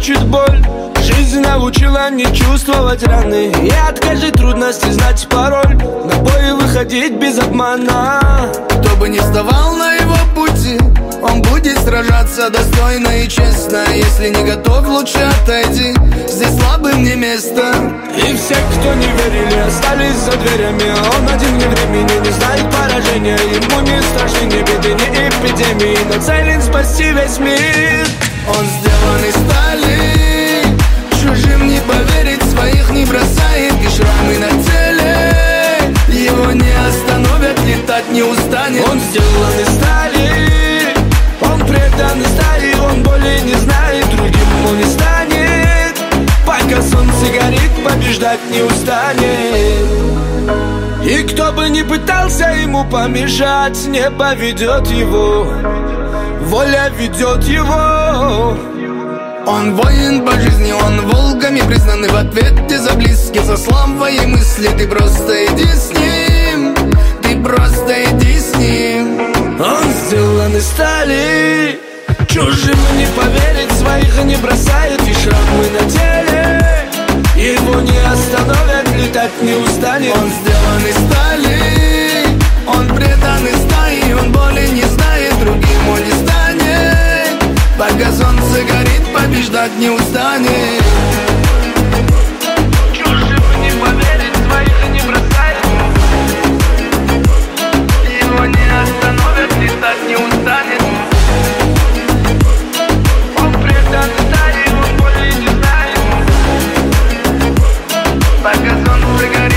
мучит боль. Жизнь научила не чувствовать раны и от каждой трудности знать пароль. На бой выходить без обмана. Кто бы ни вставал на его пути, он будет сражаться достойно и честно. Если не готов, лучше отойди, здесь слабым не место. И все, кто не верили, остались за дверями. Он один не времени, не знает поражения. Ему не страшны ни беды, ни эпидемии, нацелен спасти весь мир. Он сделан из стали, чужим не поверить, своих не бросает. И шрамы на теле его не остановят, летать не устанет. Он сделан из стали, он предан из стали. Он боли не знает, другим он не станет. Пока солнце горит, побеждать не устанет. И кто бы ни пытался ему помешать, небо ведет его, воля ведет его. Он воин по жизни, он волками признанный в ответе за близких, за слабые мысли. Ты просто иди с ним, ты просто иди с ним. Он сделан из стали, чужим не поверить, своих не бросает. И шрамы на теле его не остановят, летать не устанет. Он сделан из стали, он предан из стаи. Он боли не знает, другим он не станет. Пока солнце горит, побеждать не устанет. Чужим не поверить, своих не бросает. Его не остановят, летать не устанет. Он предан стали, он боли не знает. Пока солнце горит.